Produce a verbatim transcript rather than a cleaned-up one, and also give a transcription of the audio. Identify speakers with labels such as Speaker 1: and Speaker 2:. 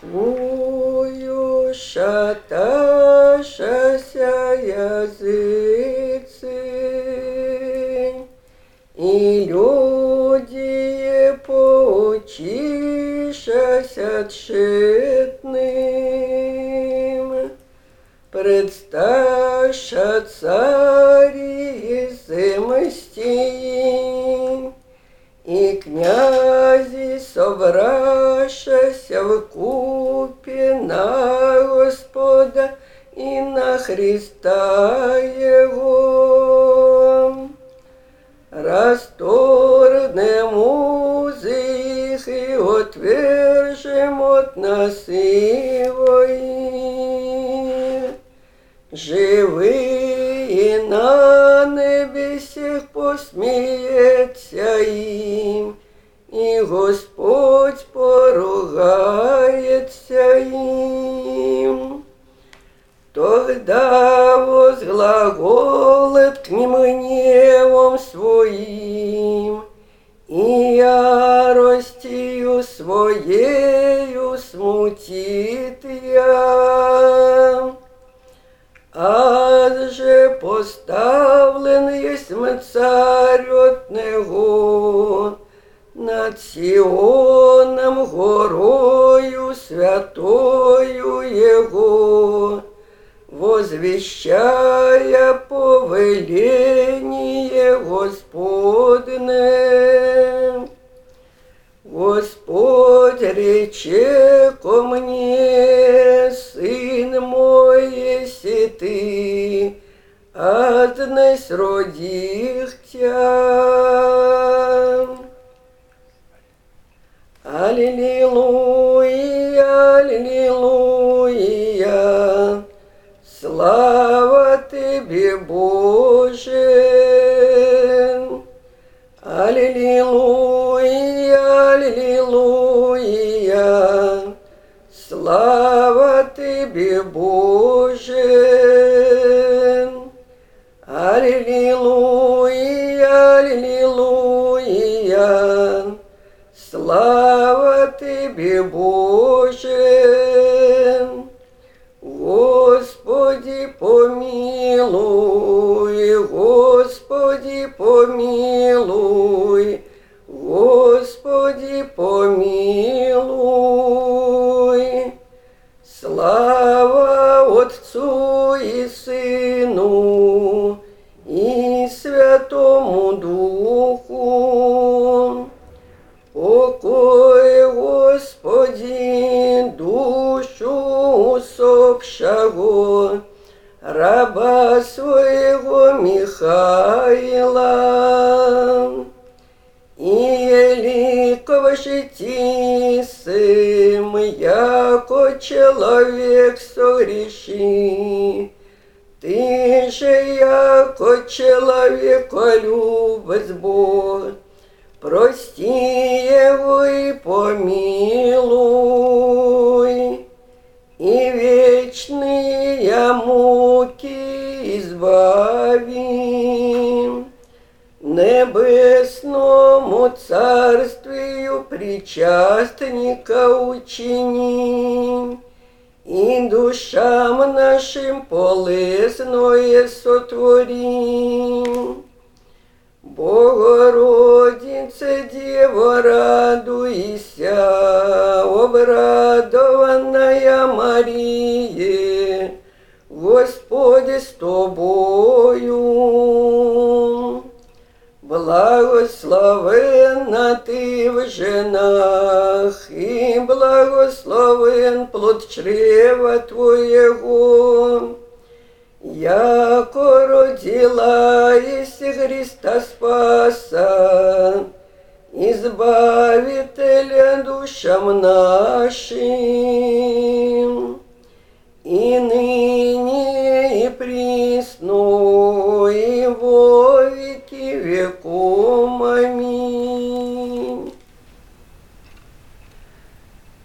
Speaker 1: Твою шаташася языцы, и люди поучишася тщетным, предсташа цари земсти, и князи собрашася вкупе на Господа и на Христа Его. Расторгнем узы их и отвержем от нас его. Живые на небесах посмеется им, и Господь поругается им. Тогда возглаголит к ним гневом своим, и яростью своею смутит я. Аз же поставлен есть царь от него над Сионом горою святою его, возвещая повеление Господне. Господь рече ко мне: сын мой, еси ты, однесь родих тя. Аллилуйя, аллилуйя, слава тебе, Боже. Аллилуйя, аллилуйя, слава тебе, Боже. Аллилуйя, аллилуйя, слава тебе, Боже. Господи, помилуй, Господи, помилуй, Господи, помилуй. Слава Отцу и Сыну и Святому Духу. Покой, Господи, душу усопшего раба своего Михаила, и еликовши тисым, яко человек согреши. Ты же, яко человеколюбец Бог, прости его и помилуй, и вечные муки избави. Небесному царствию причастника учини, и душам нашим полезное сотвори. Богородице, Дева, радуйся, обрадованная Мария, Господь с тобою. Благословенна ты в женах, и благословен плод чрева твоего. Яко родила еси Христа Спаса, избавителя душам нашим, и ныне